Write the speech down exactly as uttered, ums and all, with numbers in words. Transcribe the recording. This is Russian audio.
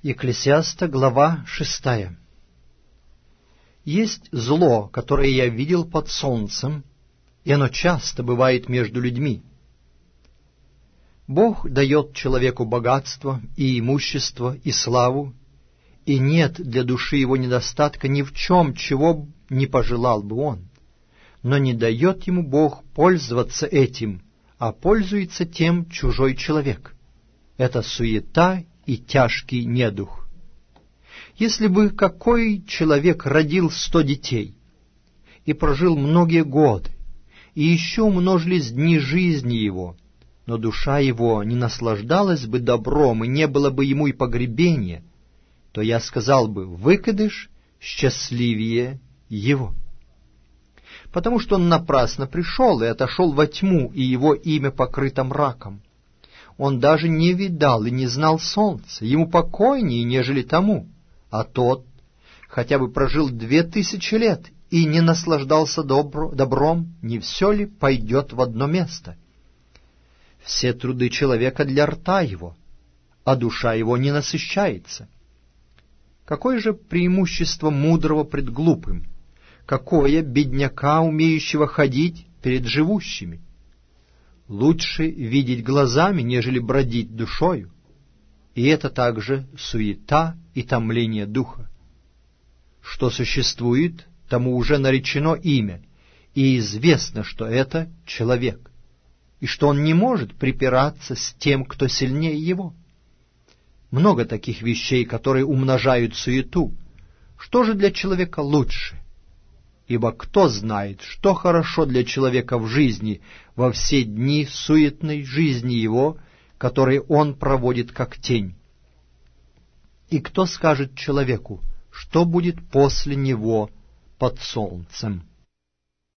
Екклесиаста, глава шестая. Есть зло, которое я видел под солнцем, и оно часто бывает между людьми. Бог дает человеку богатство и имущество и славу, и нет для души его недостатка ни в чем, чего не пожелал бы он. Но не дает ему Бог пользоваться этим, а пользуется тем чужой человек. Это суета и тяжкий недух. Если бы какой человек родил сто детей и прожил многие годы, и еще умножились дни жизни его, но душа его не наслаждалась бы добром, и не было бы ему и погребения, то я сказал бы: выкидыш счастливее его. Потому что он напрасно пришел и отошел во тьму, и его имя покрыто мраком. Он даже не видал и не знал солнца, ему покойнее, нежели тому. А тот хотя бы прожил две тысячи лет и не наслаждался добро, добром, не все ли пойдет в одно место? Все труды человека для рта его, а душа его не насыщается. Какое же преимущество мудрого пред глупым? Какое бедняка, умеющего ходить перед живущими? Лучше видеть глазами, нежели бродить душою, и это также суета и томление духа. Что существует, тому уже наречено имя, и известно, что это человек, и что он не может припираться с тем, кто сильнее его. Много таких вещей, которые умножают суету. Что же для человека лучше? Ибо кто знает, что хорошо для человека в жизни во все дни суетной жизни его, которые он проводит как тень? И кто скажет человеку, что будет после него под солнцем?